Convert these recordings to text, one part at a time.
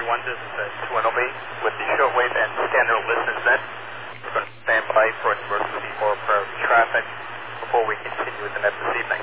everyone. This is 2NOB with the shortwave and standard listeners net. We're going to stand by for an emergency or priority traffic before we continue with the net this evening.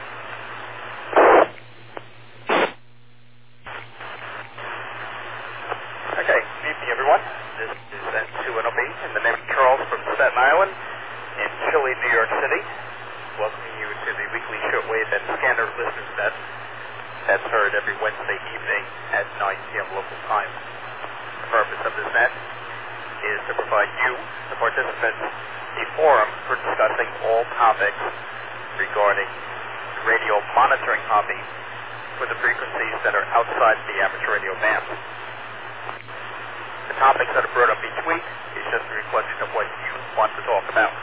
Okay, good evening, everyone. This is 2NOB in the name of Charles from Staten Island in chilly New York City, welcoming you to the weekly shortwave and standard listeners net. That's heard every Wednesday evening at 9 p.m. local time. The purpose of this net is to provide you, the participants, a forum for discussing all topics regarding the radio monitoring hobby for the frequencies that are outside the amateur radio band. The topics that are brought up each week is just a reflection of what you want to talk about.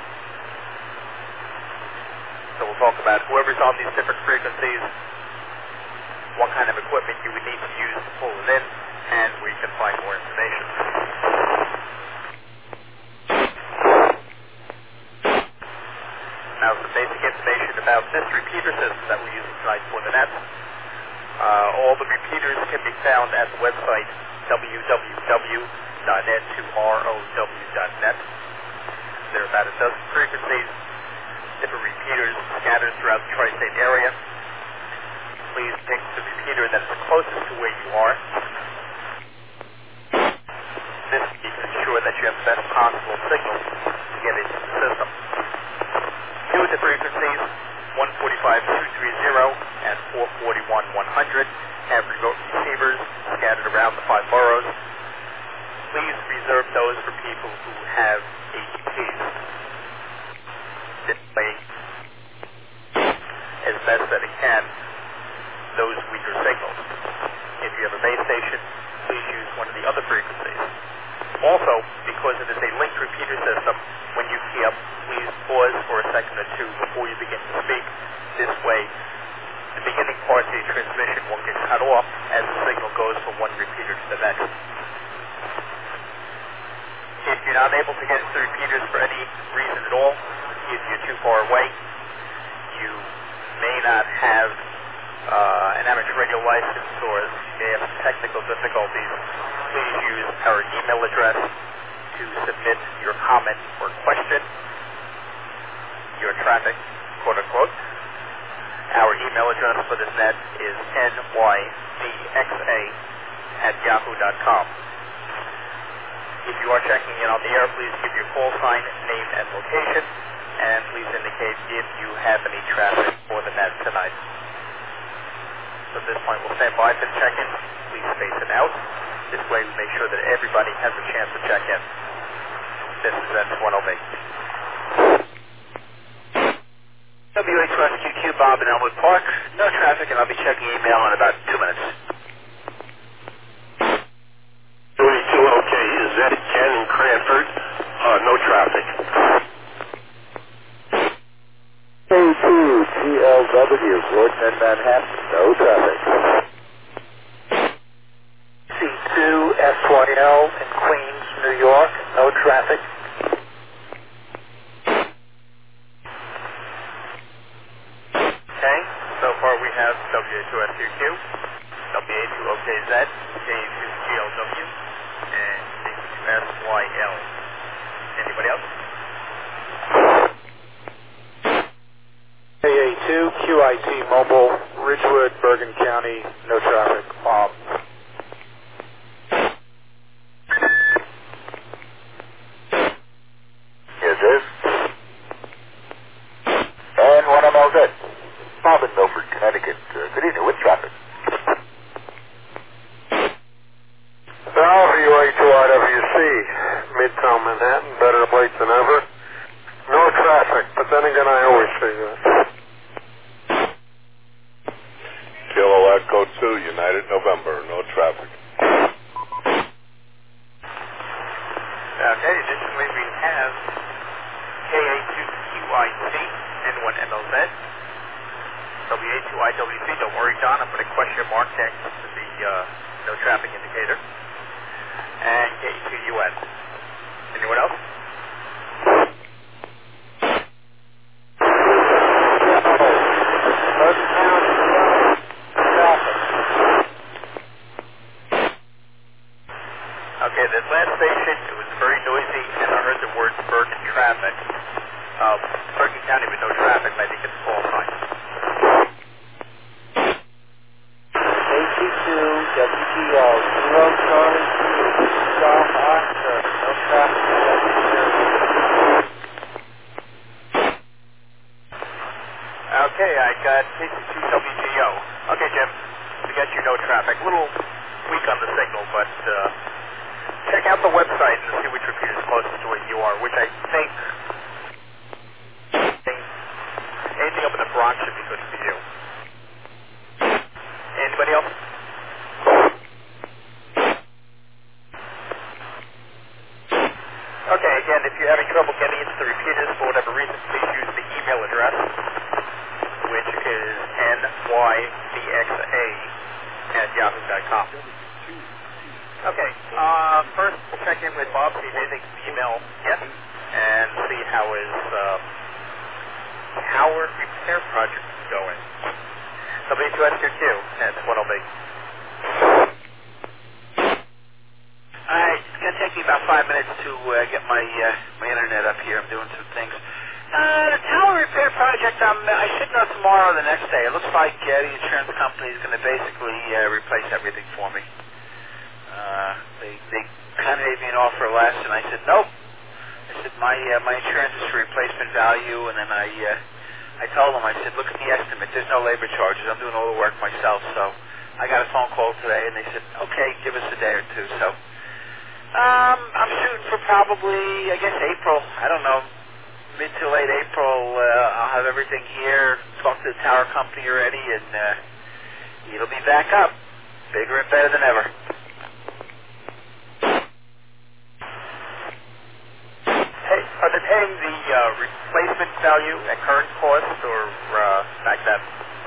So we'll talk about whoever's on these different frequencies, what kind of equipment you would need to use to pull it in, and where you can find more information. Now, some basic information about this repeater system that we're using tonight for the net. All the repeaters can be found at the website www.n2row.net. There are about a dozen frequencies, different repeaters scattered throughout the tri-state area. Please pick the repeater that's closest to where you are. This you can ensure that you have the best possible signal to get into the system. Two of the frequencies, 145.230 and 441.100, have remote receivers scattered around the 5 boroughs. Please reserve those for people who have AEPs. This way, as best that it can, those weaker signals. If you have a base station, please use one of the other frequencies. Also, because it is a linked repeater system, when you key up, please pause for a second or two before you begin to speak. This way, the beginning part of the transmission won't get cut off as the signal goes from one repeater to the next. If you're not able to get into the repeaters for any reason at all, either you're too far away, you may not have an amateur radio license, or you may have technical difficulties, please use our email address to submit your comment or question, your traffic, quote unquote. Our email address for this net is nydxa@yahoo.com. If you are checking in on the air, please give your call sign, name, and location, and please indicate if you have any traffic for the net tonight. So at this point, we'll stand by for the check-in. Please space it out. This way, we make sure that everybody has a chance to check in. This is N2NOB. WH1QQ, Bob in Elmwood Park. No traffic, and I'll be checking email in about 2 minutes. WH2OK, is that Ken in Cranford? No traffic. A2GLW, Gordon, Manhattan, no traffic. C2SYL in Queens, New York, no traffic. Okay, so far we have WA2SQQ, WA2OKZ, K2GLW, and C2SYL. Anybody else? AA2QIT Mobile, Ridgewood, Bergen County, no traffic. Yes, sir. And 1MLZ. Bob in Milford, Connecticut. Good evening, with traffic. WA2RWC, Midtown Manhattan, better late than ever. No traffic, but then again, I always say that. Kilo Echo 2, United November, no traffic. Okay, additionally we have KA2QIT and 1MLZ, WA2IWC, don't worry Don, I put a question mark next to the no traffic indicator, and K2UN. Anyone else? Okay, that last station, it was very noisy, and I heard the words Bergen traffic. Bergen County with no traffic, I think it's a call sign. AT2 WTO 0 Charlie Golf Oscar, no traffic. Okay, I got AT2 WGO. Okay, Jim, we got you no traffic. A little weak on the signal, but check out the website and see which repeater is closest to where you are, which I think anything up in the Bronx should be good for you. Anybody else? Okay, again, if you're having trouble getting into the repeaters for whatever reason, please use the email address, which is nybxa@yahoo.com. Okay, first we'll check in with Bob, see if anything's in the email yet, and see how his power repair project is going. W2SQQ, that's 1LB. Alright, it's going to take me about 5 minutes to get my internet up here. I'm doing some things. The tower repair project, I should know tomorrow or the next day. It looks like the insurance company is going to basically replace everything for me. They kind of made me an offer less, and I said, nope. I said, my insurance is for replacement value, and then I told them, I said, look at the estimate. There's no labor charges. I'm doing all the work myself, so I got a phone call today, and they said, okay, give us a day or two, so I'm shooting for probably, I guess, April. I don't know, mid to late April. I'll have everything here, talk to the tower company already, and it'll be back up, bigger and better than ever. Hey, are they paying the replacement value at current cost or back then?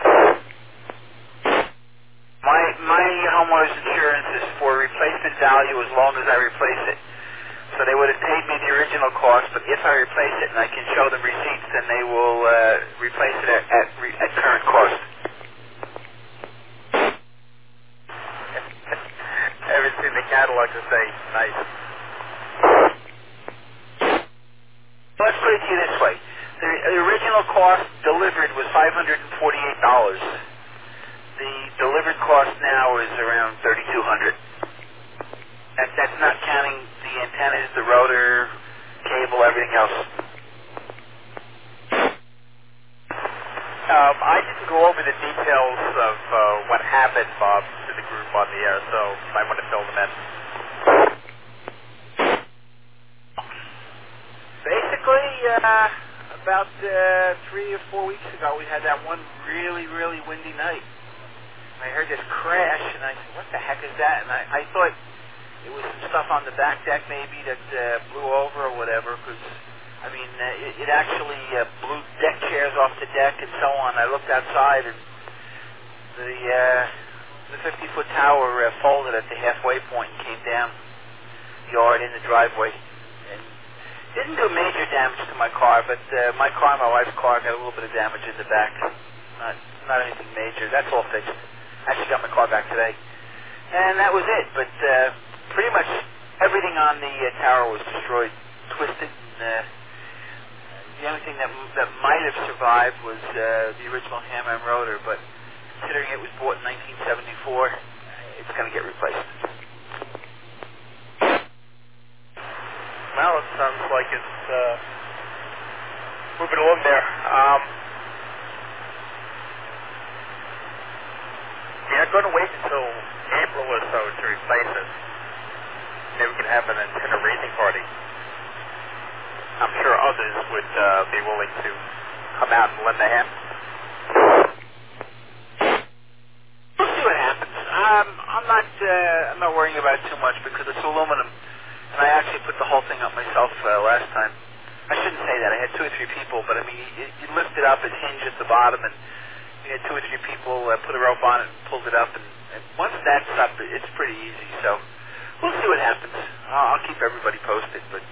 My homeowner's insurance is for replacement value as long as I replace it. So they would have paid me the original cost, but if I replace it and I can show them receipts, then they will replace it at current cost. I haven't seen the catalog to say nice. Let's put it to you this way. The original cost delivered was $548. The delivered cost now is around $3,200. That's not counting the antennas, the rotor, cable, everything else. I didn't go over the details of what happened, Bob, to the group on the air, so you might want to fill them in. Basically, about 3 or 4 weeks ago, we had that one really, really windy night. I heard this crash, and I said, what the heck is that? And I thought it was some stuff on the back deck maybe that blew over or whatever, because, I mean, it actually blew deck chairs off the deck and so on. I looked outside, and the 50-foot tower folded at the halfway point and came down the yard in the driveway. And didn't do major damage to my car, but my car and my wife's car got a little bit of damage in the back. Not anything major. That's all fixed. Actually got my car back today. And that was it. But pretty much everything on the tower was destroyed, twisted. And, the only thing that might have survived was the original ham and rotor, but considering it was bought in 1974, it's going to get replaced. Well, it sounds like it's moving along there. You're not going to wait until April or so to replace it. Maybe we can have an antenna raising party. I'm sure others would be willing to come out and lend a hand. We'll see what happens. I'm not worrying about it too much because it's aluminum, and I actually put the whole thing up myself last time. I shouldn't say that. I had 2 or 3 people, but I mean, you lift it up, it's hinged at the bottom, and you had 2 or 3 people put a rope on it and pulled it up, and once that's up, it's pretty easy. So we'll see what happens. I'll keep everybody posted, but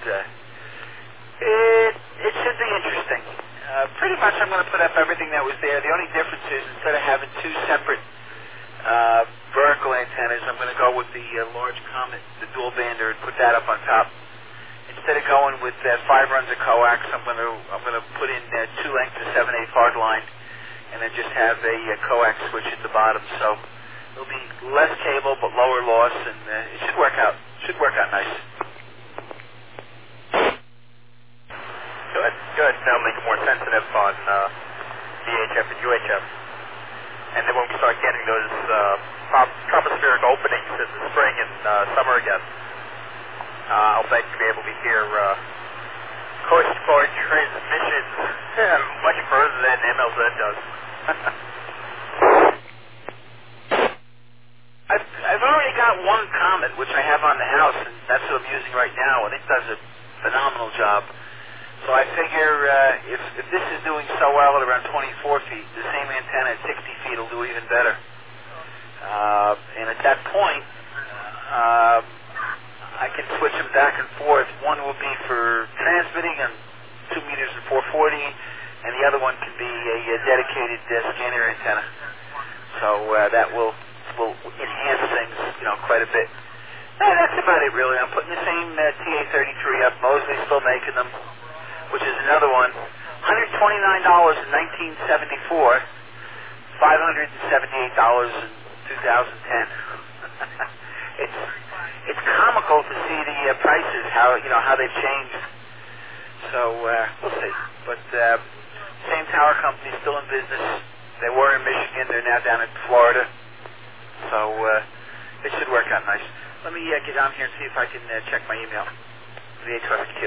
it should be interesting. Pretty much I'm going to put up everything that was there. The only difference is instead of having 2 separate vertical antennas. I'm going to go with the large Comet, the dual bander, and put that up on top. Instead of going with 5 runs of coax, I'm going to put in 2 lengths of 7/8 hard line, and then just have a coax switch at the bottom. So it'll be less cable but lower loss, and it should work out. Should work out nice. Good. That'll make it more sensitive on VHF and UHF. And then when we start getting those tropospheric openings in the spring and summer again, I'll bet you'll be able to hear coast-to-coast transmissions much further than MLZ does. I've already got one Comet, which I have on the house, and that's what I'm using right now, and it does a phenomenal job. So I figure if this is doing so well at around 24 feet, the same antenna at 60 feet will do even better. And at that point, I can switch them back and forth. One will be for transmitting on 2 meters and 440, and the other one can be a dedicated scanner antenna. So that will enhance things, quite a bit. That's about it, really. I'm putting the same TA-33 up. Mosley's still making them, which is another one. $129 in 1974, $578 in 2010. It's comical to see the prices, how they've changed. So we'll see. But same tower company, still in business. They were in Michigan. They're now down in Florida. So it should work out nice. Let me get down here and see if I can check my email. VHFQ.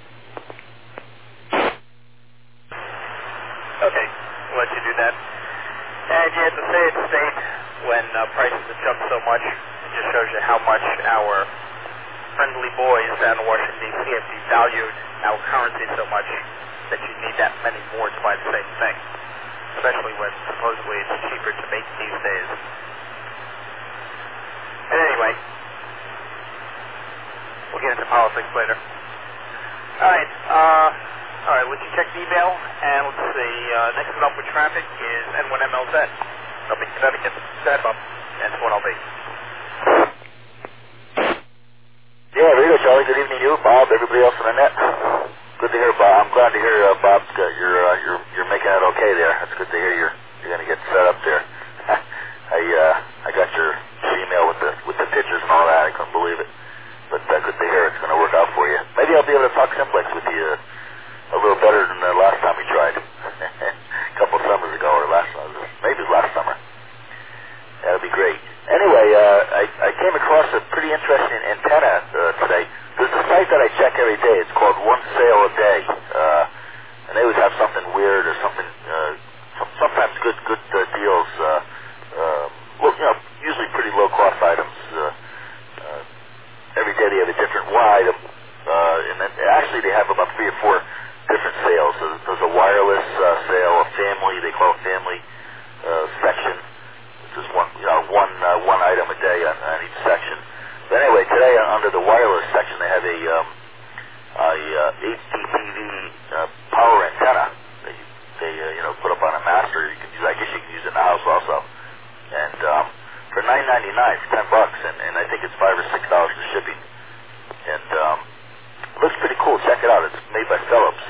Okay, we'll let you do that. And you have to say at the state when prices have jumped so much, it just shows you how much our friendly boys down in Washington, D.C. have devalued our currency so much that you need that many more to buy the same thing, especially when supposedly it's cheaper to make these days. And anyway, we'll get into politics later. All right, let's check the email, and let's see, next one up with traffic is N1MLZ, up in Connecticut. Go ahead, Bob. N1LB. Yeah, there you go, Charlie. Good evening to you, Bob, everybody else on the net. Good to hear, Bob. I'm glad to hear, Bob, you're making it okay there. That's good to hear you're going to get set up there. I got your email with the pictures and all that. I couldn't believe it. But good to hear it's going to work out for you. Maybe I'll be able to talk simplex with you a little better than the last time we tried. A couple of summers ago, or maybe it was last summer. That would be great. Anyway, I came across a pretty interesting antenna today. There's a site that I check every day. It's called One Sale a Day. And they always have something weird or something, sometimes good deals. Usually pretty low-cost items. Every day they have a different item. And then actually they have about 3 or 4 different sales. There's a wireless sale, a family, they call it family section. It's just one item a day on each section. But anyway, today under the wireless section they have a HDTV power antenna. They put up on a mast, or you can use. I guess you can use it in the house also. And for $9.99, for $10, and I think it's $5 or $6 for shipping. And it looks pretty cool. Check it out. It's made by Philips.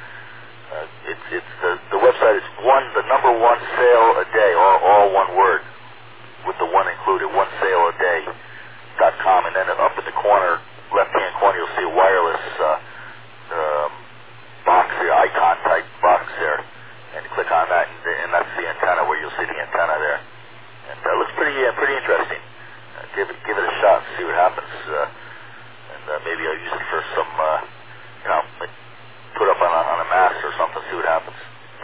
The website is the number one sale a day, all one word, with the one included. OneSaleAday.com, and then up in the corner, left-hand corner, you'll see a wireless box here, icon type box there, and you click on that, and that's the antenna where you'll see the antenna there. And it looks pretty interesting. Give it a shot and see what happens. Maybe I'll use it for some, put up on a mast or something, see what happens.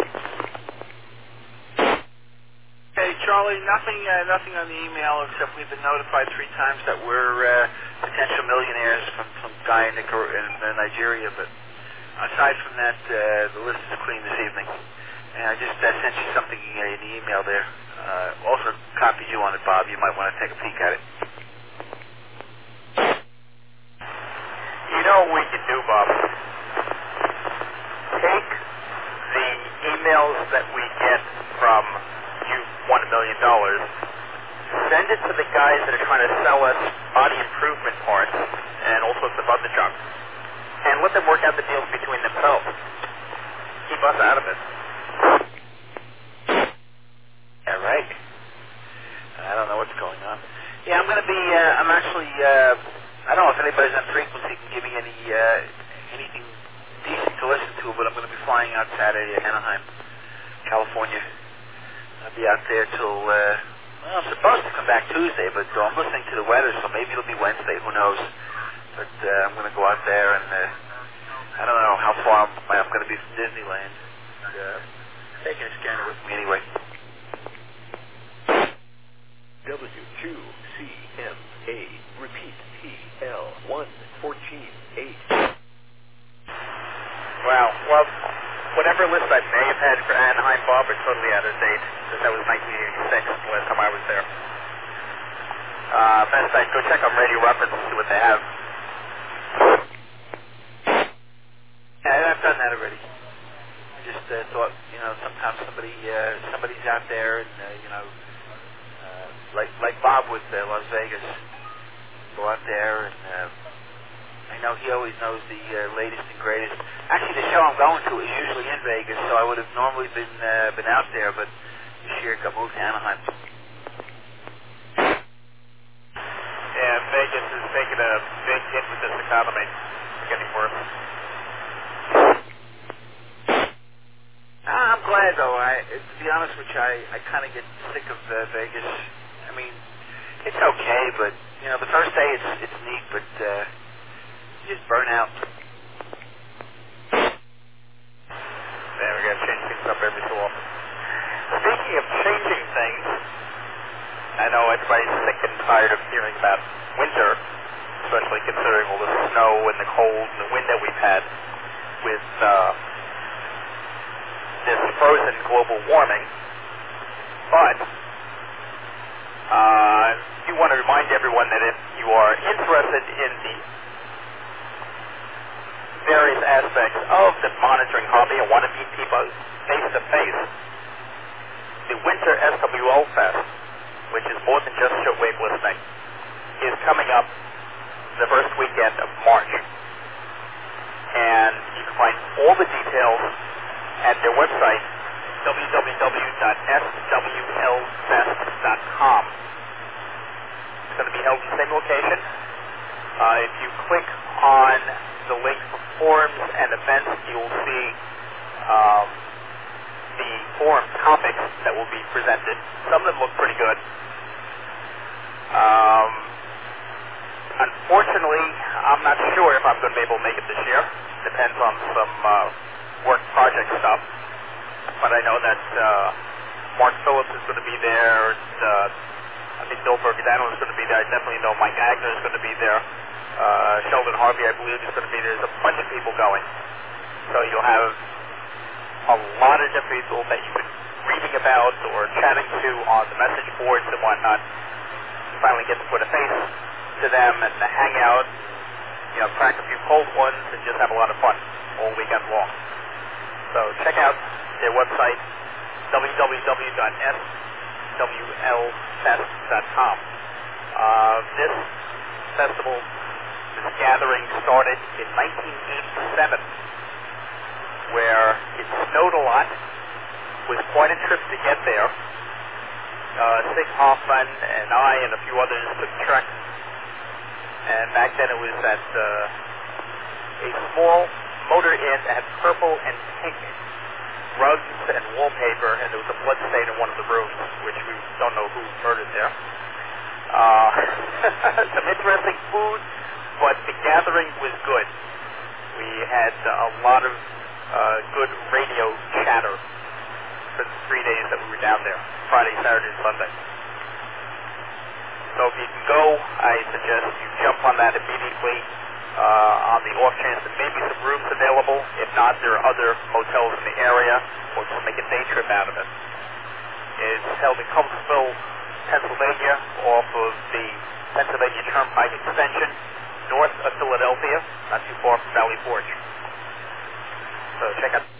Hey, Charlie, nothing on the email except we've been notified 3 times that we're potential millionaires from Guy in Nigeria. But aside from that, the list is clean this evening. And I just sent you something in the email there. Also copied you on it, Bob. You might want to take a peek at it. You know what we can do, Bob? Take the emails that we get from you won $1 million, send it to the guys that are trying to sell us body improvement parts and all sorts of other junk. And let them work out the deals between themselves. Keep us out of it. Yeah, right. I don't know what's going on. Yeah, I'm going to be, I'm actually, I don't know if anybody's on frequency can give me anything decent to listen to, but I'm going to be flying out Saturday to Anaheim, California. I'll be out there till, well, I'm supposed to come back Tuesday, but I'm listening to the weather, so maybe it'll be Wednesday, who knows. But I'm going to go out there, and I don't know how far I'm going to be from Disneyland. Taking a scanner with me anyway. W2CMA, repeat, PL1148. Wow. Well, whatever list I may have had for Anaheim, Bob, are totally out of date, because that was 1986, the last time I was there. Best I'd go check on Radio Reference and see what they have. Yeah, I've done that already. I just thought, sometimes somebody's out there, and like Bob with Las Vegas, go out there, and I know he always knows the latest and greatest. Actually, the show I'm going to is usually in Vegas, so I would have normally been out there, but this year I got moved to Anaheim. Yeah, Vegas is taking a big hit with this economy. It's getting worse. I'm glad, though. To be honest with you, I kind of get sick of Vegas. I mean, it's okay, but the first day it's neat, but you just burn out. Yeah, we got to change things up every so often. Speaking of changing things, I know everybody's sick and tired of hearing about winter, especially considering all the snow and the cold and the wind that we've had with this frozen global warming. But you want to remind everyone that if you are interested in the various aspects of the monitoring hobby and want to meet people face to face, the Winter SWL Fest, which is more than just shortwave listening, is coming up the first weekend of March. And you can find all the details at their website, www.swlfest.com. It's going to be held in the same location. If you click on the link for forums and events, you will see the forum topics that will be presented. Some of them look pretty good. Unfortunately, I'm not sure if I'm going to be able to make it this year. Depends on some work project stuff. But I know that Mark Phillips is going to be there. I think Bill Bergadano is going to be there. I definitely know Mike Agner is going to be there. Sheldon Harvey, I believe, is going to be there. There's a bunch of people going. So you'll have a lot of different people that you've been reading about or chatting to on the message boards and whatnot. You finally get to put a face to them and to hang out, crack a few cold ones and just have a lot of fun all weekend long. So check out their website, www.swlfest.com. This festival, this gathering started in 1987, where it snowed a lot. It was quite a trip to get there. Sig Hoffman and I and a few others took trek. And back then it was at a small motor inn that had purple and pink rugs and wallpaper, and there was a blood stain in one of the rooms, which we don't know who murdered there. Some interesting food, but the gathering was good. We had a lot of good radio chatter for the 3 days that we were down there, Friday, Saturday, and Sunday. So if you can go, I suggest you jump on that immediately on the off chance that maybe some rooms available. If not, there are other hotels in the area, or just make a day trip out of it. It's held in Cumbersville, Pennsylvania, off of the Pennsylvania Turnpike extension, north of Philadelphia, not too far from Valley Forge. So check out.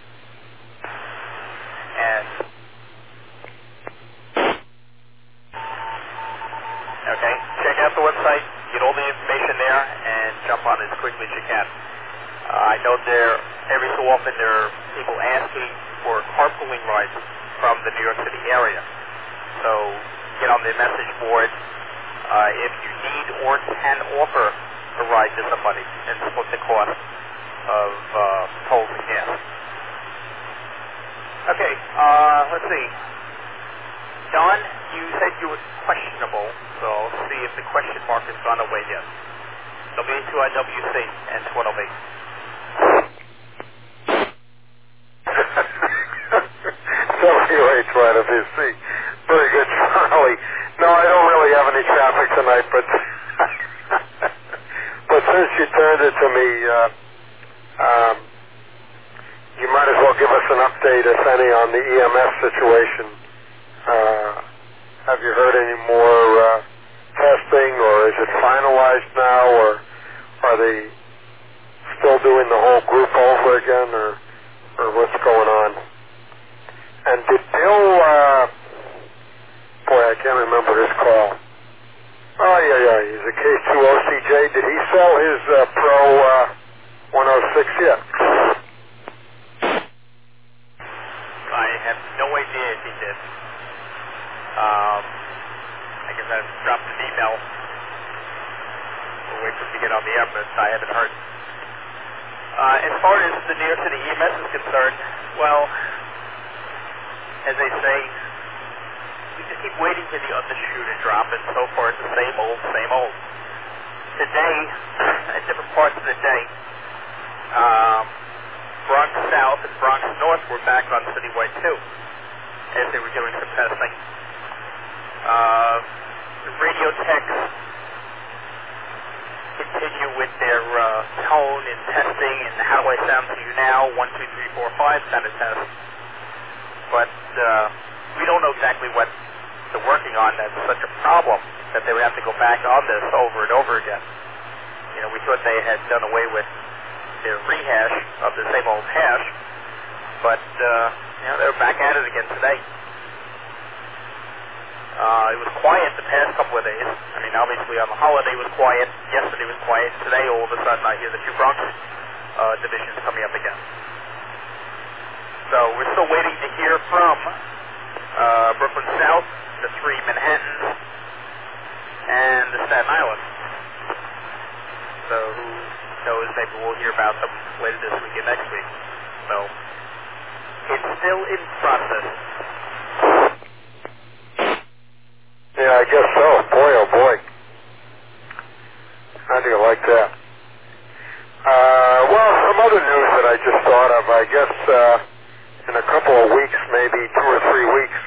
And okay, check out the website, get all the information there, and jump on as quickly as you can. I know every so often there are people asking for carpooling rides from the New York City area. So get on the message board if you need or can offer a ride to somebody and split the cost of tolls and gas. Okay, let's see. Don, you said you were questionable, so I'll see if the question mark has gone away yet. W2IWC and 12B. WH2IWC. Very good, Charlie. No, I don't really have any traffic tonight, but but since you turned it to me, you might as well give us an update, if any, on the EMS situation. Have you heard any more testing, or is it finalized now, or are they still doing the whole group over again, or what's going on? And did Bill, boy, I can't remember his call. Oh, yeah, he's a K2OCJ. Did he sell his Pro 106 yet? I have no idea if he did. I guess I've dropped an email. We'll wait for him to get on the air, but I haven't heard. As far as the New York City EMS is concerned, well, as they say, we just keep waiting for the other shoe to drop, and so far it's the same old, same old. Today, at different parts of the day, Bronx South and Bronx North were back on Citywide 2 as they were doing some testing. The radio techs continue with their tone and testing and how do I sound to you now, 1, 2, 3, 4, 5 kind of test. But we don't know exactly what they're working on. That's such a problem that they would have to go back on this over and over again. You know, we thought they had done away with their rehash of the same old hash, but they're back at it again today. It was quiet the past couple of days. I mean, obviously on the holiday it was quiet. Yesterday was quiet. Today, all of a sudden, I hear the 2 Bronx divisions coming up again. So we're still waiting to hear from Brooklyn South, the 3 Manhattans, and the Staten Island. So who knows, maybe we'll hear about them later this week and next week. So it's still in process. Yeah, I guess so. Boy, oh boy. How do you like that? Well, some other news that I just thought of, I guess in a couple of weeks, maybe 2 or 3 weeks,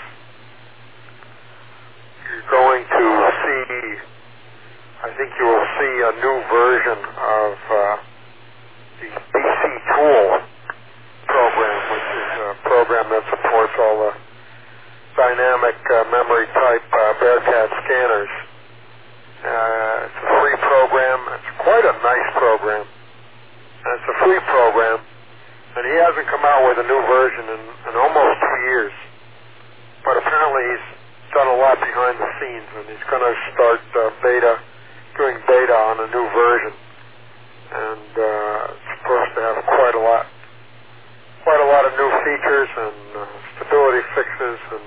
you're going to see, I think you will see a new version of the BC Tool program, which is a program that supports all the dynamic memory type Bearcat scanners. It's a free program. It's quite a nice program. And it's a free program. And he hasn't come out with a new version in almost 2 years. But apparently he's done a lot behind the scenes, and he's going to start doing beta on a new version. And it's supposed to have quite a lot of new features and stability fixes and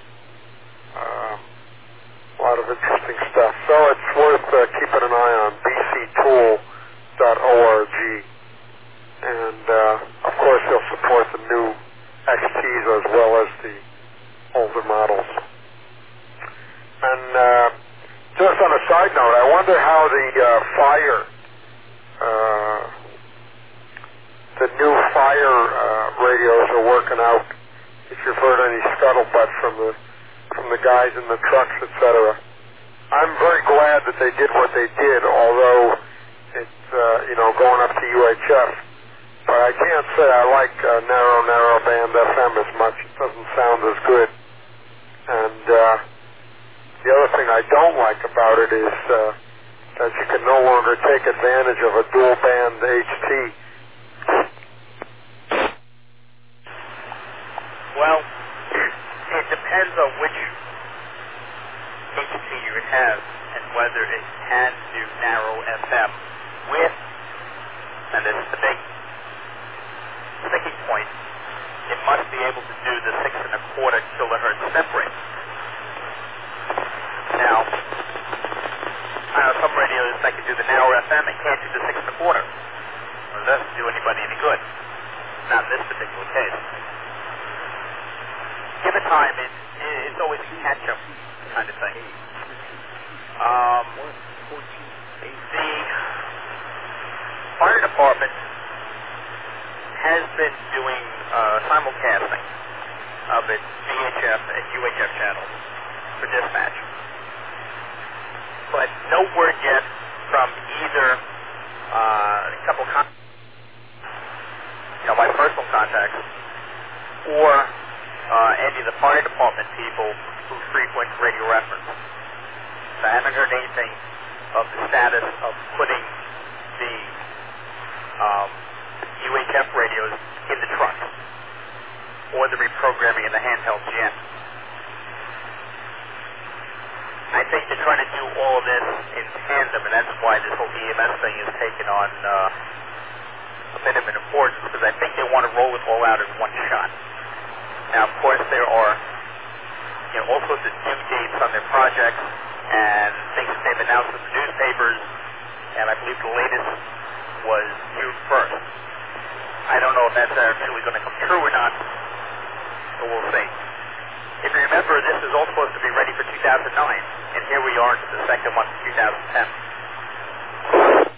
a lot of interesting stuff. So it's worth keeping an eye on, bctool.org. And of course he'll support the new XTs as well as the older models. And just on a side note, I wonder how the new fire radios are working out. If you've heard any scuttlebutt from the guys in the trucks, etc. I'm very glad that they did what they did, although it's going up to UHF. But I can't say I like narrow band FM as much. It doesn't sound as good. And the other thing I don't like about it is that you can no longer take advantage of a dual band HT. Well, it depends on which HT you have. and whether it can do narrow FM with, and this is the big sticking point, it must be able to do the 6.25 kilohertz step rate. Now, I know some radios that can do the narrow FM and can't do the 6.25. Well, it doesn't do anybody any good. Not in this particular case. Give it time, it's always a catch-up kind of thing. The fire department has been doing simulcasting of its VHF and UHF channels for dispatch. But no word yet from either a couple my personal contacts or any of the fire department people who frequent Radio Reference. So I haven't heard anything of the status of putting the UHF radios in the truck or the reprogramming in the handhelds yet. I think they're trying to do all of this in tandem, and that's why this whole EMS thing is taking on a bit of an importance, because I think they want to roll it all out in one shot. Now, of course, there are all sorts of due dates on their projects and things that they've announced in the newspapers, and I believe the latest was June 1st. I don't know if that's actually going to come true or not, but we'll see. If you remember, this is all supposed to be ready for 2009, and here we are into the second month of 2010.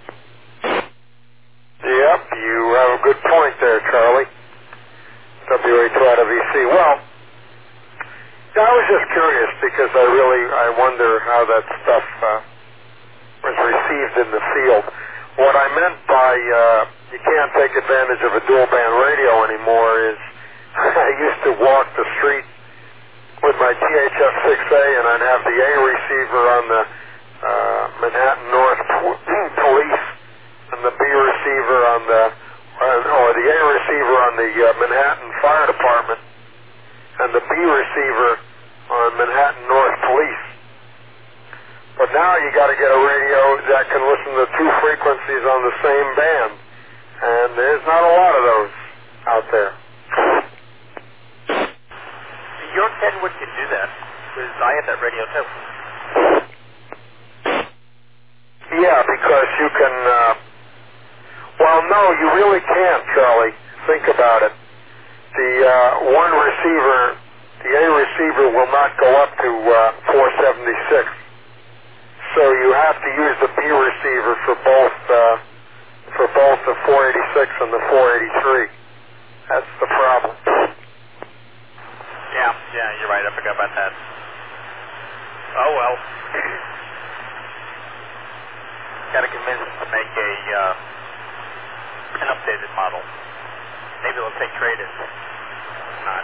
Yep, you have a good point there, Charlie. WA2 out of EC. Well, I was just curious because I wonder how that stuff was received in the field. What I meant by you can't take advantage of a dual band radio anymore is I used to walk the street with my THF 6A, and I'd have the A receiver on the Manhattan North Police and the B receiver on the A receiver on the Manhattan Fire Department and the B receiver on Manhattan North Police. But now you got to get a radio that can listen to two frequencies on the same band, and there's not a lot of those out there. Your Kenwood can do that, because I have that radio too. Yeah, because you can, well, no, you really can't, Charlie. Think about it. The one receiver, the A receiver will not go up to 476. So you have to use the B receiver for both the 486 and the 483. That's the problem. Yeah, you're right. I forgot about that. Oh, well. Got to convince them to make an updated model. Maybe they'll take trade-ins. Not.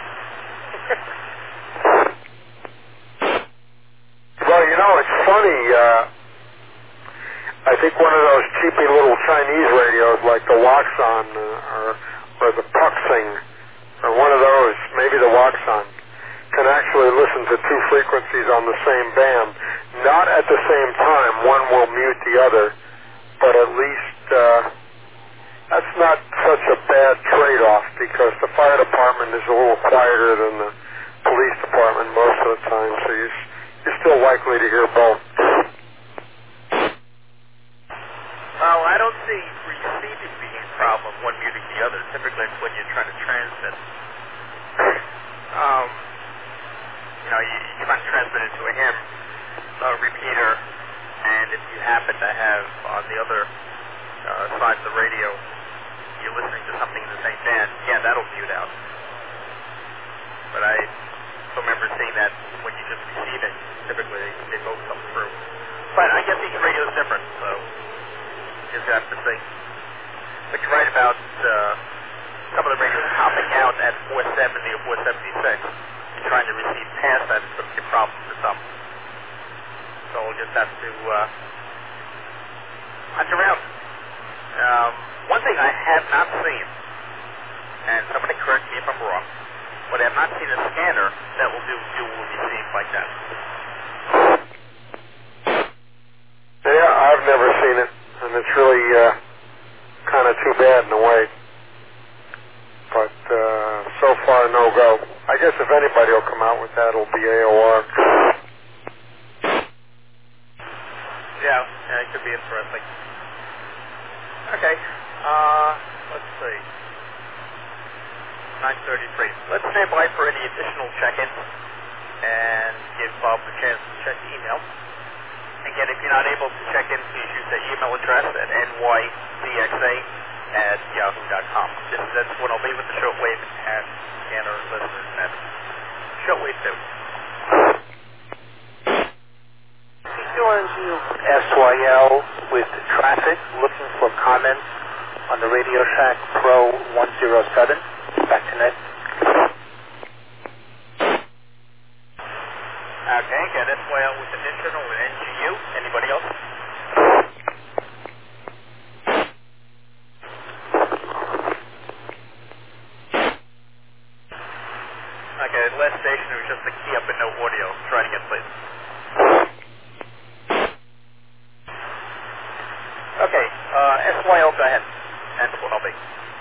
Well, it's funny. I think one of those cheapy little Chinese radios like the Waxon or the Puxing or one of those, maybe the Waxon, can actually listen to two frequencies on the same band. Not at the same time. One will mute the other, but at least that's not such a bad trade-off because the fire department is a little quieter than the police department most of the time, so you're still likely to hear both. Well, I don't see receiving being a problem, one muting the other. Typically it's when you're trying to transmit. You're trying to transmit it to a ham repeater, and if you happen to have on the other side of the radio, you're listening to something in the same band, yeah, that'll mute out. But I don't remember seeing that when you just receive it. Typically they both come through. But I guess each radio is different, so you just have to see. But you're right about some of the radios topping out at 470 or 476. Trying to receive past that is going to be a problem for some. So we'll just have to hunt around. One thing I have not seen, and somebody correct me if I'm wrong, but I have not seen a scanner that will do dual receive like that. seen it, and it's really kind of too bad in a way. But so far, no go. I guess if anybody will come out with that, it'll be AOR. Yeah, it could be interesting. Okay, let's see. 9:33. Let's stand by for any additional check-ins and give Bob a chance to check the email. Again, if you're not able to check in, please use the email address at nycxa@yahoo.com. This is S1LB with the shortwave and scanner listeners net. Shortwave 2. SYL with traffic, looking for comments on the Radio Shack Pro 107. Back to Ned. Okay, got SYL with an internal with NGU. Anybody else? Okay, the last station was just a key up and no audio. Try it again, please. Okay, SYL, go ahead. And what I'll be.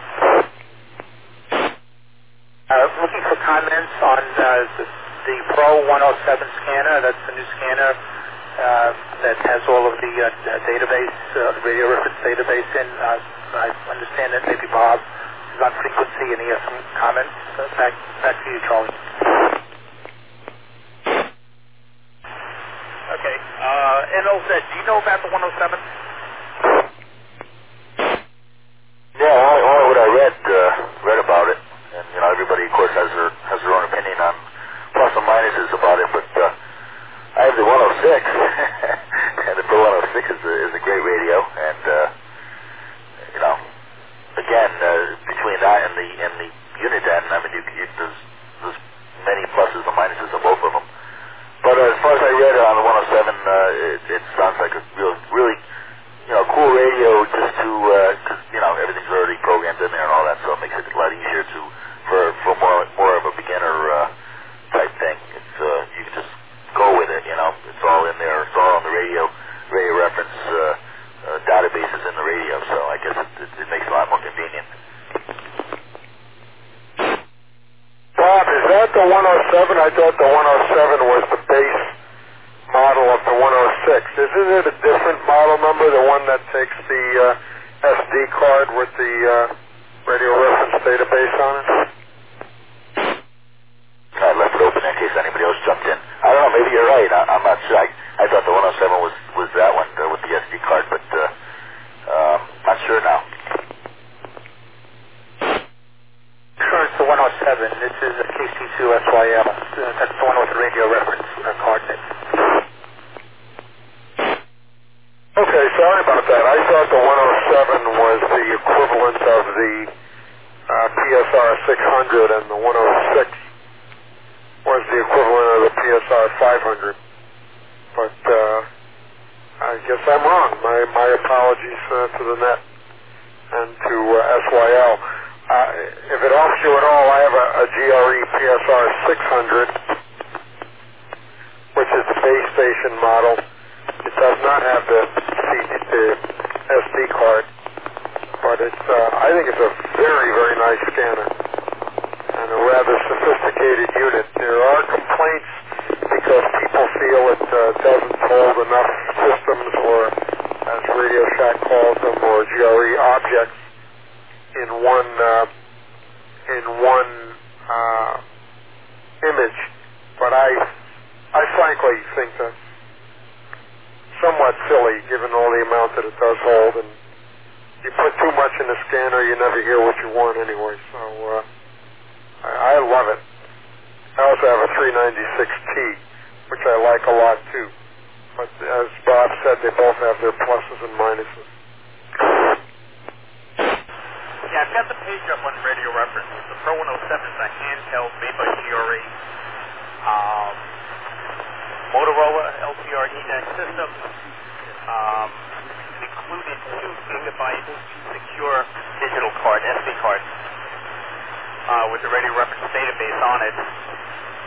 Looking for comments on the Pro 107 scanner. That's the new scanner that has all of the database, radio reference database in. I understand that maybe Bob is on frequency and he has some comments. Back to you, Charlie. Okay, NLZ, do you know about the 107? Yeah, only what I read about it, and everybody of course has their own opinion on plus and minuses about it. But I have the 106, and the Pro 106 is a great radio, and again between that and the unit end, I mean there's many pluses and minuses of both of them. But as far as I read on the 107, it sounds like a really cool radio just to, because, everything's already programmed in there and all that, so it makes it a lot easier for more of a beginner type thing. It's, you can just go with it, it's all in there, it's all on the radio reference databases in the radio, so I guess it makes it a lot more convenient. Bob, is that the 107? I thought the 107 was the base model of the 106. Isn't it a different model number, the one that takes the SD card with the radio reference database on it? I left it open in case anybody else jumped in. I don't know, maybe you're right. I'm not sure. I thought the 107 was that one with the SD card, but not sure now. Sure, it's the 107. This is a KC2 SYL. That's the one with the radio reference card in. Okay, sorry about that. I thought the 107 was the equivalent of the PSR 600, and the 106 was the equivalent of the PSR 500. But I guess I'm wrong. My apologies to the net and to SYL. If it helps you at all, I have a GRE PSR 600, which is the base station model. It does not have the SD card, but I think it's a very, very nice scanner and a rather sophisticated unit. There are complaints because people feel it doesn't hold enough systems, or as Radio Shack calls them, or GRE objects in one image. But I frankly think that's somewhat silly, given all the amount that it does hold, and you put too much in the scanner, you never hear what you want anyway. So I love it. I also have a 396T, which I like a lot too. But as Bob said, they both have their pluses and minuses. Yeah, I've got the page up on radio reference. The Pro 107 is a handheld made by GRE. Motorola LTR ENAC system. It included 2 gigabyte secure digital card, SD card, with the radio reference database on it.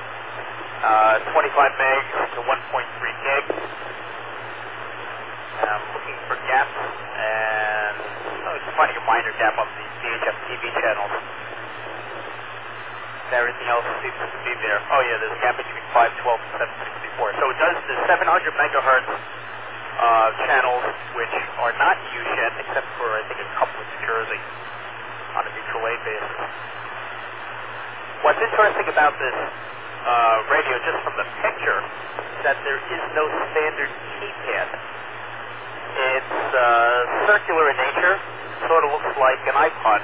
25 megs to 1.3 gig. I'm looking for gaps, and just finding a minor gap on the VHF TV channels. Everything else seems to be there. Oh yeah, there's a gap between 512 and 764. So it does the 700 megahertz channels, which are not used yet, except for I think a couple in New Jersey on a mutual aid basis. What's interesting about this radio, just from the picture, is that there is no standard keypad. It's circular in nature, sort of looks like an iPod.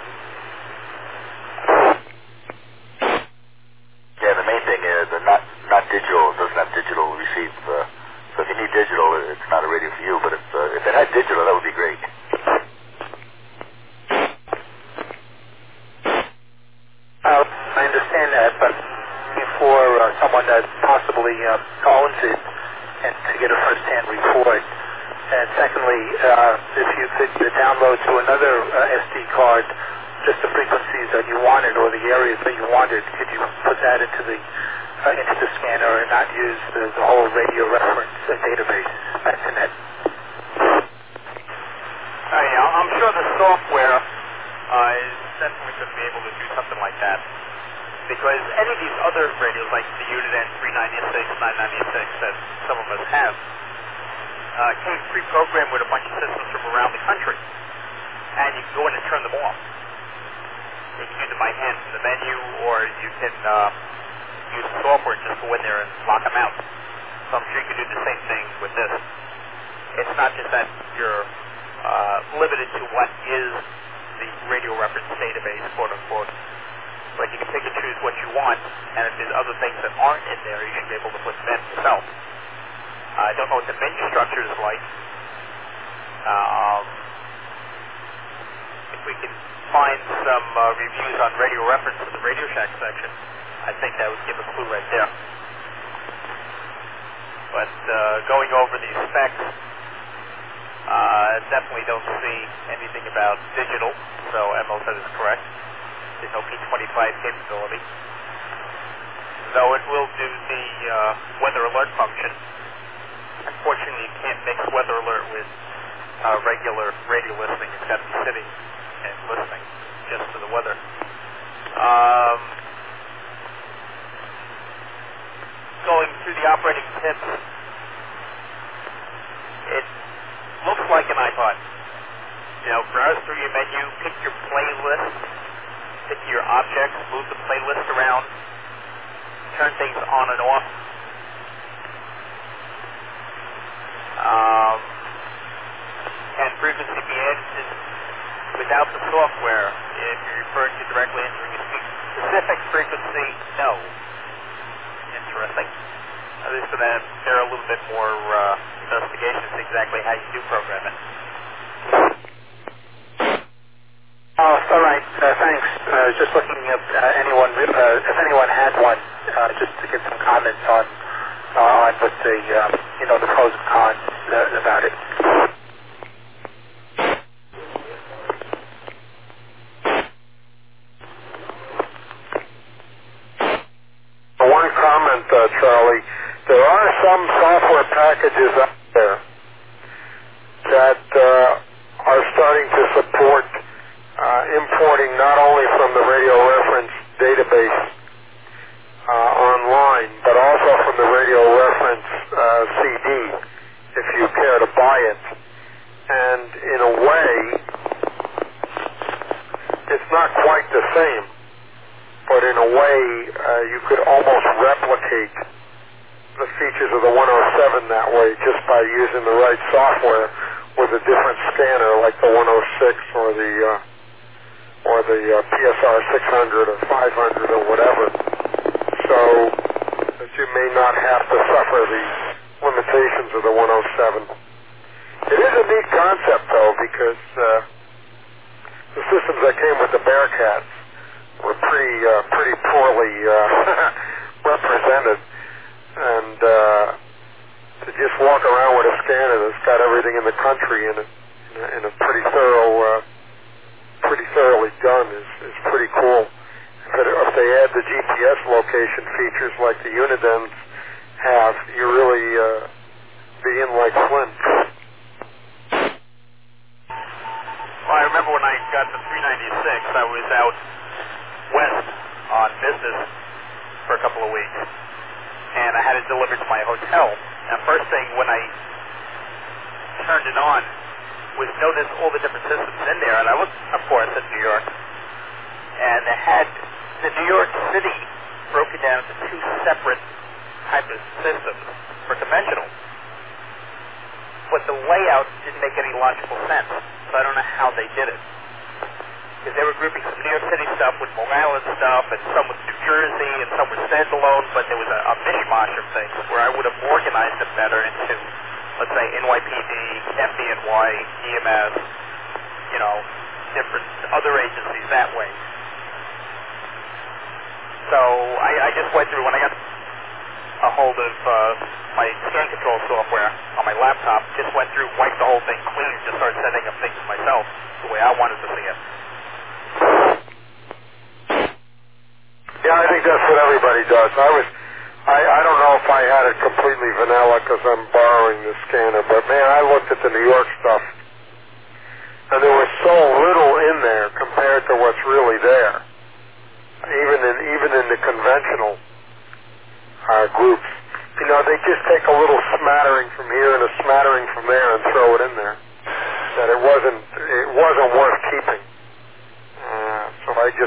Yeah, the main thing is not digital. It doesn't have digital receive. So if you need digital, it's not a radio for you. But if it had digital, that would be great. I understand that, but for someone that possibly owns it and to get a first-hand report. And secondly, if you could download to another SD card just the frequencies that you wanted or the areas that you wanted, could you put that into the scanner and not use the whole radio reference database internet? I'm sure the software is definitely going to be able to do something like that. Because any of these other radios, like the Uniden 396, 996 that some of us have, came pre-programmed with a bunch of systems from around the country. And you can go in and turn them off. You can use it by hand from the menu, or you can use the software and just go in there and lock them out. So I'm sure you can do the same thing with this. It's not just that you're limited to what is the radio reference database, quote unquote, but you can pick and choose what you want, and if there's other things that aren't in there, you should be able to put them in yourself. I don't know what the menu structure is like. If we can find some reviews on radio reference in the Radio Shack section, I think that would give a clue right there. But going over these specs, definitely don't see anything about digital, so Emil said it's correct. There's no P25 capability. Though it will do the weather alert function. Unfortunately, you can't mix weather alert with regular radio listening, except sitting and listening just for the weather. Going through the operating tips, it looks like an iPod. Browse through your menu, pick your playlist, pick your objects, move the playlist around, turn things on and off. Can frequency be added without the software? If you're referring to directly entering a specific frequency, no. Interesting. At least for that, there are a little bit more investigation as to exactly how you do program it. All right. Thanks. Just looking at anyone, if anyone had one, just to get some comments on what the pros and cons about it. One comment, Charlie. There are some software packages out there that are starting to support importing not only from the radio reference database online, but also from the radio reference CD, if you care to buy it. And in a way, it's not quite the same, but in a way, you could almost replicate the features of the 107 that way just by using the right software with a different scanner like the 106 or the PSR 600 or 500 or whatever, so that you may not have to suffer the limitations of the 107. It is a neat concept, though, because the systems that came with the Bearcats were pretty poorly represented, and to just walk around with a scanner that's got everything in the country in a pretty thoroughly done is pretty cool. If they add the GPS location features like the Unidens have, you really be in like Flint. got the 396, I was out west on business for a couple of weeks, and I had it delivered to my hotel. And first thing when I turned it on was notice all the different systems in there, and I looked, of course, at New York, and it had the New York City broken down into two separate types of systems for conventional. But the layout didn't make any logical sense, so I don't know how they did it. Because they were grouping some New York City stuff with Long Island stuff, and some with New Jersey, and some with standalone, but there was a mishmash of things where I would have organized it better into, let's say, NYPD, FDNY, EMS, different other agencies that way. So I just went through, when I got a hold of my scan control software on my laptop, just went through, wiped the whole thing clean, and just started setting up things myself the way I wanted to see it. Yeah, I think that's what everybody does. I don't know if I had it completely vanilla because I'm borrowing the scanner, but man, I looked at the New York stuff, and there was so little in there compared to what's really there. Even in the conventional groups, they just take a little smattering from here and a smattering from there and throw it in there. That it wasn't worth keeping. So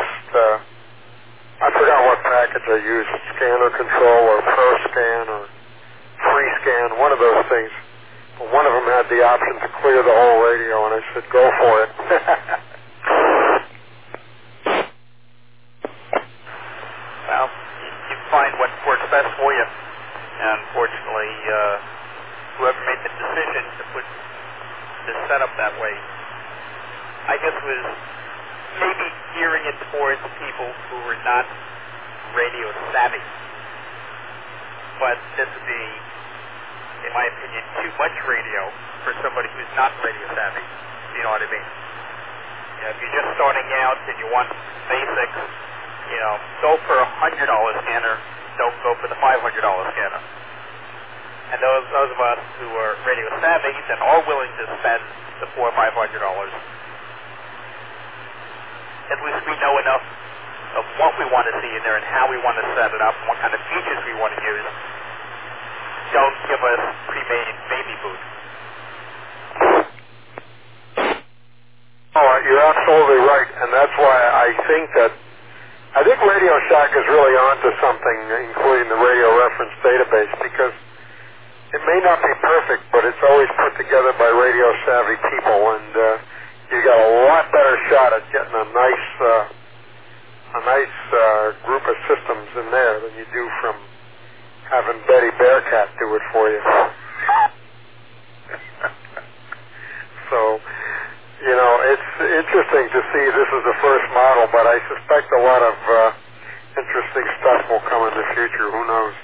I forgot what package I used, Scanner Control or ProScan or FreeScan, one of those things. But one of them had the option to clear the whole radio, and I said, go for it. Well, you find what works best for you. And unfortunately, whoever made the decision to put this setup that way, I guess was maybe gearing it towards people who were not radio savvy. But this would be, in my opinion, too much radio for somebody who's not radio savvy. You know what I mean? If you're just starting out and you want basics, go for a $100 scanner. Don't go for the $500 scanner. And those of us who are radio savvy and are willing to spend the $400 or $500, at least we know enough of what we want to see in there and how we want to set it up and what kind of features we want to use. Don't give us pre-made baby food. Oh, you're absolutely right, and that's why I think Radio Shack is really onto something, including the radio reference database, because it may not be perfect, but it's always put together by radio savvy people, and you got a lot better shot at getting a nice group of systems in there than you do from having Betty Bearcat do it for you. So, it's interesting to see this is the first model, but I suspect a lot of interesting stuff will come in the future. Who knows?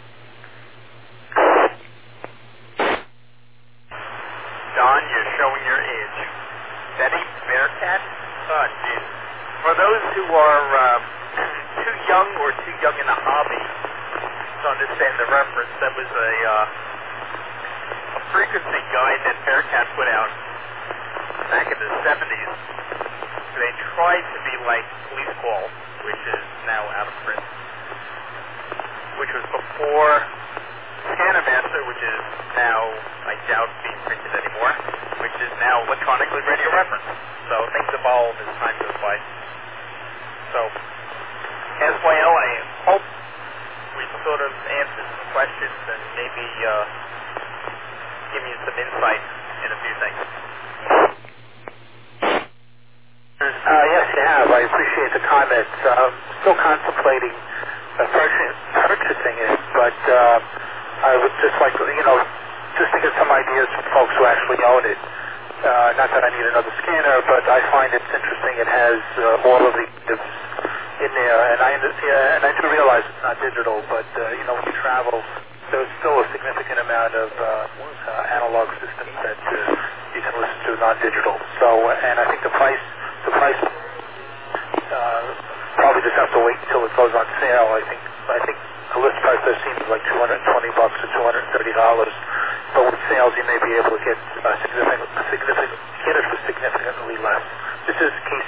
Don, you're showing your age. Betty Bearcat? Oh, geez. For those who are too young or too young in the hobby to understand the reference, that was a frequency guide that Bearcat put out back in the 70s. They tried to be like Police Call, which is now out of print, which was before Scanner Master, which is now, I doubt, being printed anymore, which is now electronically radio reference. So things evolve as time goes by. So, SYL, I hope we sort of answered some questions and maybe give you some insight in a few things. Yes, you have. I appreciate the comments. Still contemplating purchasing it, but I would just like to, just to get some ideas from folks who actually own it. Not that I need another scanner, but I find it's interesting. It has all of the in there, and I do realize it's not digital, but when you travel, there's still a significant amount of analog systems that you can listen to non-digital. So, and I think the price probably just have to wait until it goes on sale. I think the list price there seems like $220 or $230, but with sales you may be able to get get it for significantly less. This is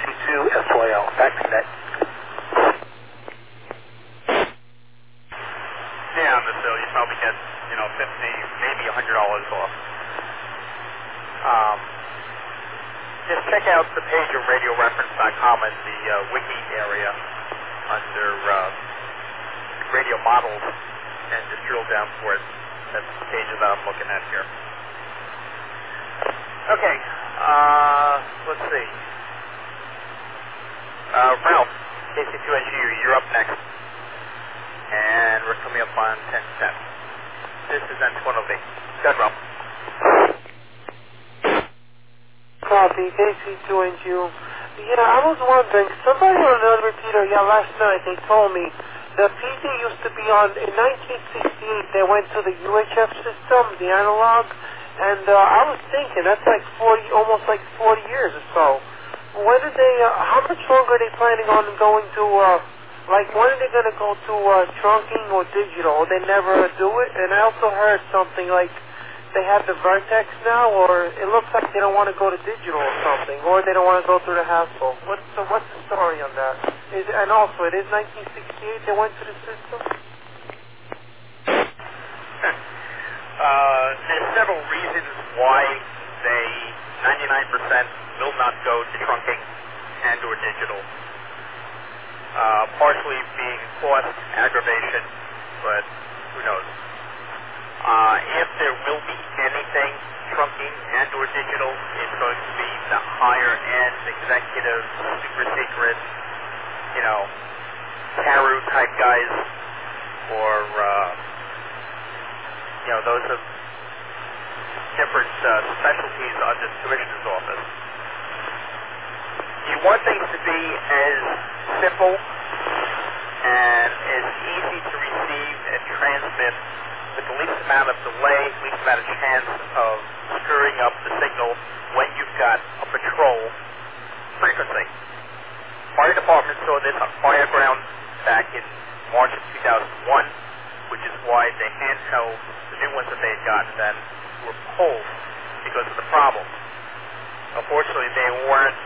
check out the page of radioreference.com in the wiki area under radio models and just drill down for it. That's the page that I'm looking at here. Okay, let's see. Ralph, KC2NGU, you're up next. And we're coming up on 1010. This is N20B. Go ahead, Ralph. Copy, KC2NGU. Yeah, I was wondering, somebody on another repeater, last night they told me the PD used to be on, in 1968 they went to the UHF system, the analog, and I was thinking, that's like 40, almost like 40 years or so. When did they, how much longer are they planning on going to, like when are they going to go to trunking or digital? Or they never do it? And I also heard something like they have the Vertex now, or it looks like they don't want to go to digital or something, or they don't want to go through the hassle. What's the story on that? And also, it is 1968 they went to the system? There's several reasons why they 99% will not go to trunking and or digital. Partially being cost aggravation, but who knows. If there will be anything trunking and or digital, it's going to be the higher end, executive, super secret, Carew type guys, or those of different specialties under the commissioner's office. You want things to be as simple and as easy to receive and transmit with the least amount of delay, least amount of chance of screwing up the signal when you've got a patrol frequency. Fire department saw this on Fireground back in March of 2001, which is why the handheld, the new ones that they had gotten then, were pulled because of the problem. Unfortunately, they weren't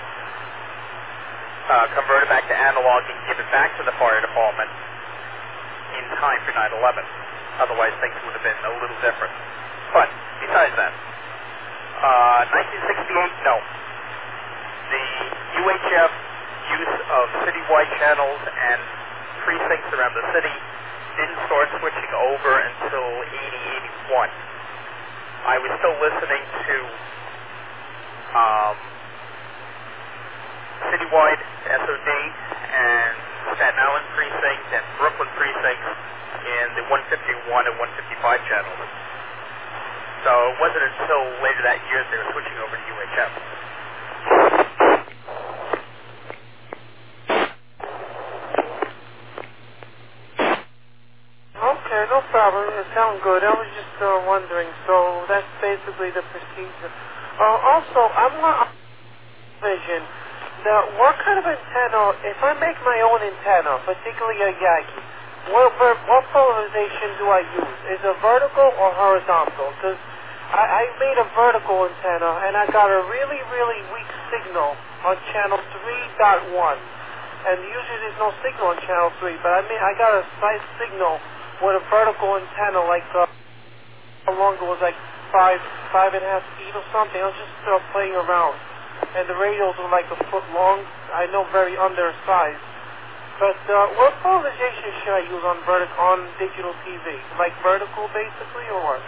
converted back to analog and given back to the fire department in time for 9/11. Otherwise, things would have been a little different. But besides that, 1968, no. The UHF use of citywide channels and precincts around the city didn't start switching over until 80-81. I was still listening to citywide SOD and Staten Island precinct and Brooklyn precinct in the 151 and 155 channels. So it wasn't until later that year they were switching over to UHF. Okay, no problem. It sounds good. I was just wondering. So that's basically the procedure. Also, I'm on vision. What kind of antenna, if I make my own antenna, particularly a Yagi, what polarization do I use? Is it vertical or horizontal? Because I made a vertical antenna and I got a really, really weak signal on channel 3.1. And usually there's no signal on channel 3, but I got a slight signal with a vertical antenna, like how long it was, like 5.5 feet or something. I was just playing around. And the radios were like a foot long. I know, very undersized. But what polarization should I use on digital TV? Like vertical, basically, or what?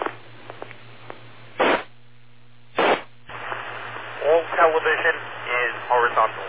All television is horizontal.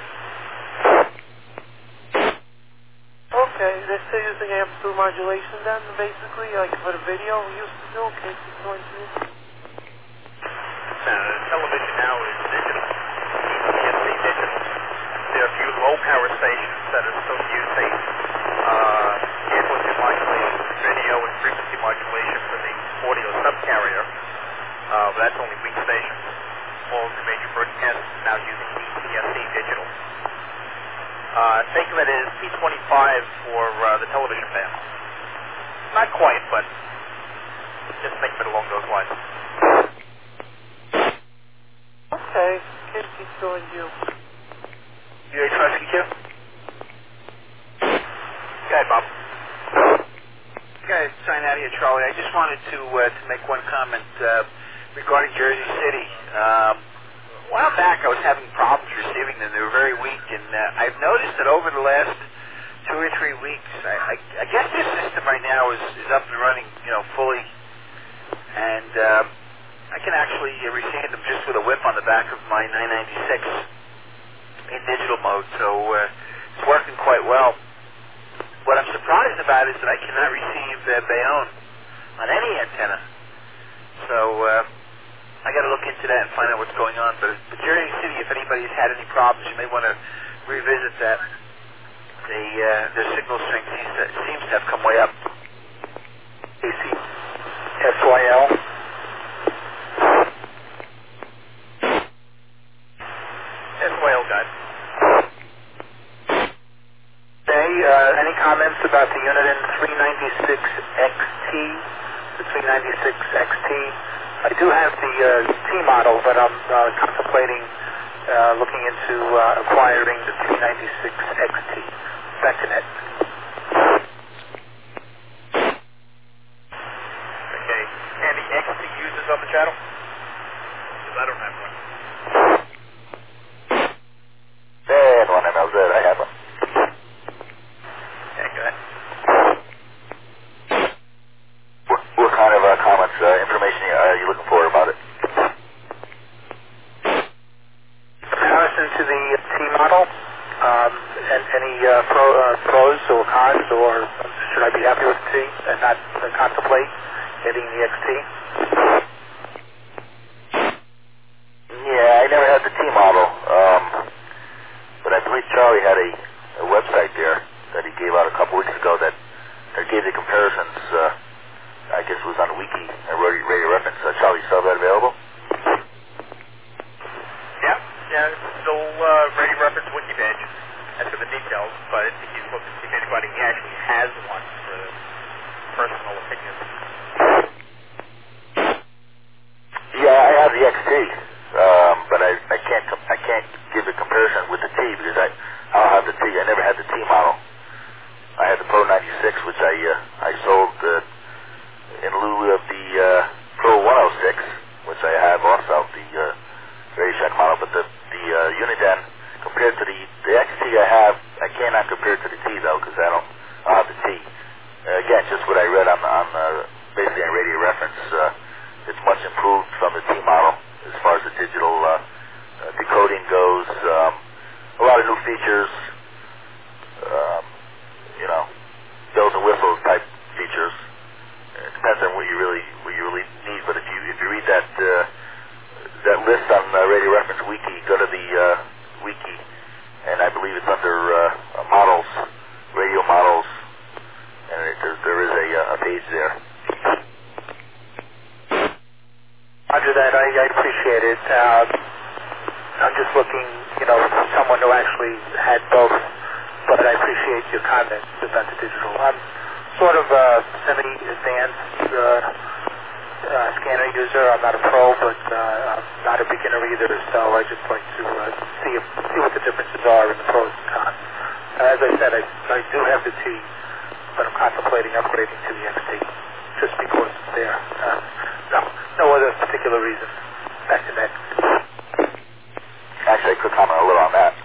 Okay, they're still using amplitude modulation then, basically, like for the video we used to do, KC2NGU? Television now is digital. ETSC digital. There are a few low power stations that are still using amplitude modulation for video and frequency modulation for the audio subcarrier. But that's only weak stations. All the major broadcasts now using ETSC digital. Think of it as P25 for the television band. Not quite, but just think of it along those lines. Okay, KC2NGU. UHF-CQ? Go ahead, Bob. Okay, sign out here, Charlie. I just wanted to make one comment regarding Jersey City. A while back, I was having problems receiving them. They were very weak, and I've noticed that over the last 2 or 3 weeks, I guess this system right now is up and running, fully, and I can actually receive them just with a whip on the back of my 996 in digital mode, so it's working quite well. What I'm surprised about is that I cannot receive Bayonne on any antenna, so I got to look into that and find out what's going on. But Jersey City, if anybody's had any problems, you may want to revisit that. Their signal strength seems to have come way up. ACSYL. SYL guys. Any comments about the Uniden 396XT? The 396XT. I do have the T model, but I'm contemplating looking into acquiring the 396XT. Back to net. Okay. Any XT users on the channel? Because I don't have one. And one MLZ, I have one. Okay, go ahead. What kind of comments, information are you looking for about it? Comparison to the T model, and any pros or cons, or should I be happy with the T and not contemplate getting the XT? Yeah, I never had the T model, but I believe Charlie had a website there that he gave out a couple weeks ago that gave the comparisons. I guess it was on Wiki, Radio Reference. Charlie, still that available? Yeah, it's still Radio Reference Wiki page. That's for the details, but he's looking to see if anybody actually has one for personal opinion. Yeah, I have the XT, but I can't give a comparison with the T because I don't have the T. I never had the T model. I had the Pro 96, which I sold in lieu of the Pro 106, which I have also, the Radio Shack model. But the Uniden, compared to the XT I have, I cannot compare it to the T though, because I don't have the T. Again, just what I read on basically on Radio Reference, it's much improved from the T model as far as the digital decoding goes. A lot of new features, bells and whistles type features. It depends on what you really need. But if you read that list on Radio Reference Wiki, go to the Wiki, and I believe it's under models, radio models, and there is a page there. Roger that. I appreciate it. I'm just looking, for someone who actually had both, but I appreciate your comments about the digital. I'm sort of a semi-advanced scanner user. I'm not a pro, but I'm not a beginner either, so I just like to see what the differences are in the pros and cons. As I said, I do have the T, but I'm contemplating upgrading to the XT, just because it's there. No other particular reason. Back to that. Actually, I could comment a little on that.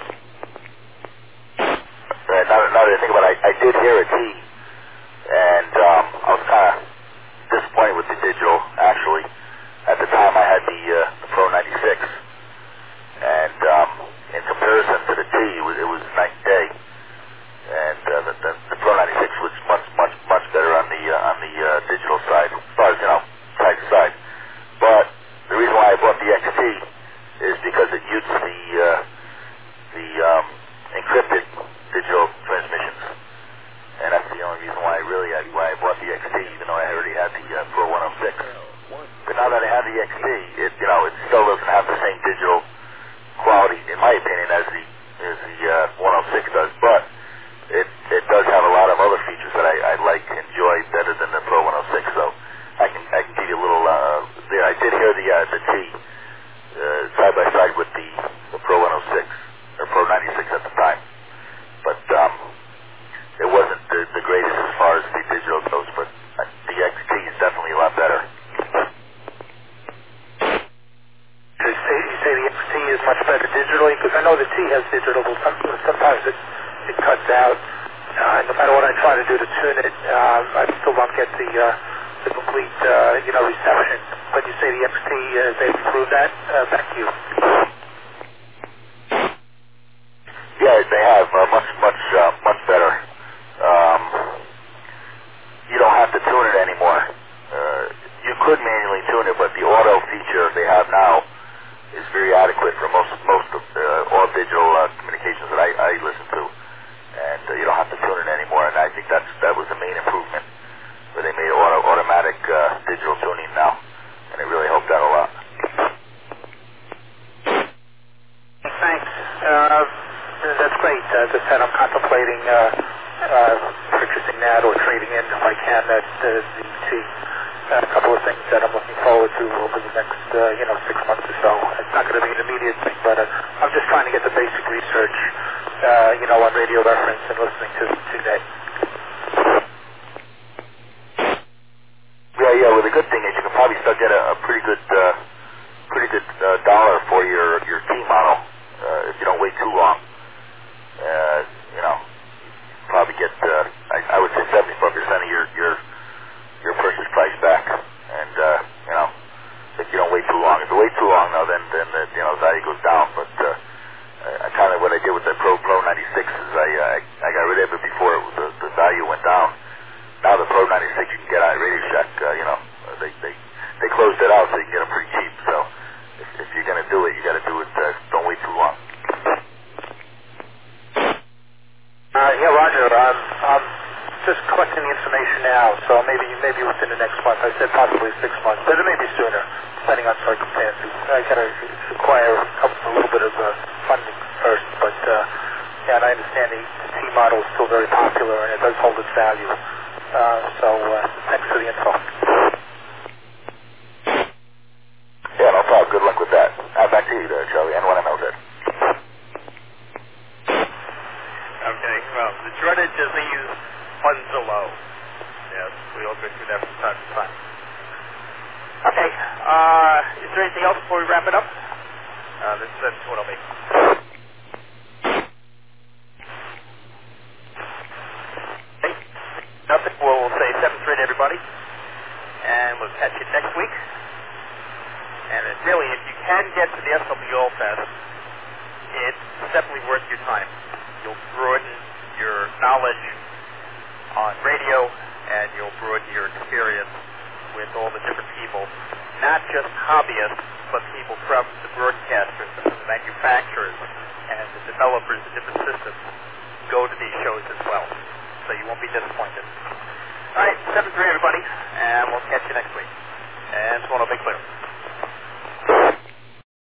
Now that I think about it, I did hear a T, and I was kind of disappointed with the digital, actually. At the time, I had the Pro 96, and in comparison to the T, it was night and day. And the Pro 96 was much better on the digital side, as far as side to side. But the reason why I bought the XT is because it uses the encrypted digital transmissions, and that's the only reason why I bought the XT, even though I already had the Pro 106. But now that I have the XT, it still doesn't have the same digital quality, in my opinion, as the 106 does. But it does have a lot of other features that I enjoy better than the Pro 106. So I can give you a little there. I did hear the T is much better digitally? Because I know the T has digital, but sometimes it cuts out. No matter what I try to do to tune it, I still don't get the complete, reception. But you say the XT, they've improved that? Back to you. Yeah, they have much better. You don't have to tune it anymore. You could manually tune it, but the auto feature they have now is very adequate for most of all digital communications that I listen to, and you don't have to tune it anymore. And I think that was the main improvement, where they made automatic digital tuning now, and it really helped out a lot. Thanks. That's great. As I said, I'm contemplating purchasing that or trading in if I can that DT. A couple of things that I'm looking forward to over the next 6 months or so. It's not going to be an immediate thing, but I'm just trying to get the basic research on radio reference and listening to that. Yeah. Well, the good thing is you can probably still get a pretty good dollar for your T model if you don't wait too long. Probably get I would say 75% of your purchase price back, and if you don't wait too long. If you wait too long, now then the value goes down. But I kind of what I did with the Pro 96 is I got rid of it before the value went down. Now the Pro 96 you can get on Radio Shack. They closed it out so you can get them pretty cheap. So if you're gonna do it, you got to do it. Don't wait too long. Yeah, Roger. I'm just collecting the information now, so maybe within the next month. I said possibly 6 months, but it may be sooner, depending on circumstances. I got to acquire a little bit of funding first, but and I understand the T model is still very popular and it does hold its value. So thanks for the info. Yeah, no problem. Good luck with that. Back to you there, Charlie. And when I know that. Okay, well, the dreaded disease, funds are low. Yes, we all go through that from time to time. Okay, is there anything else before we wrap it up? That's what I'll make. Okay, nothing. We'll say 7-3 to everybody, and we'll catch you next week. And really, if you can get to the SWO Fest, it's definitely worth your time. You'll broaden your knowledge on radio, and you'll broaden your experience with all the different people, not just hobbyists, but people from the broadcasters and the manufacturers and the developers of different systems go to these shows as well. So you won't be disappointed. All right, 7-3 everybody, and we'll catch you next week. And it's one of Big Clear.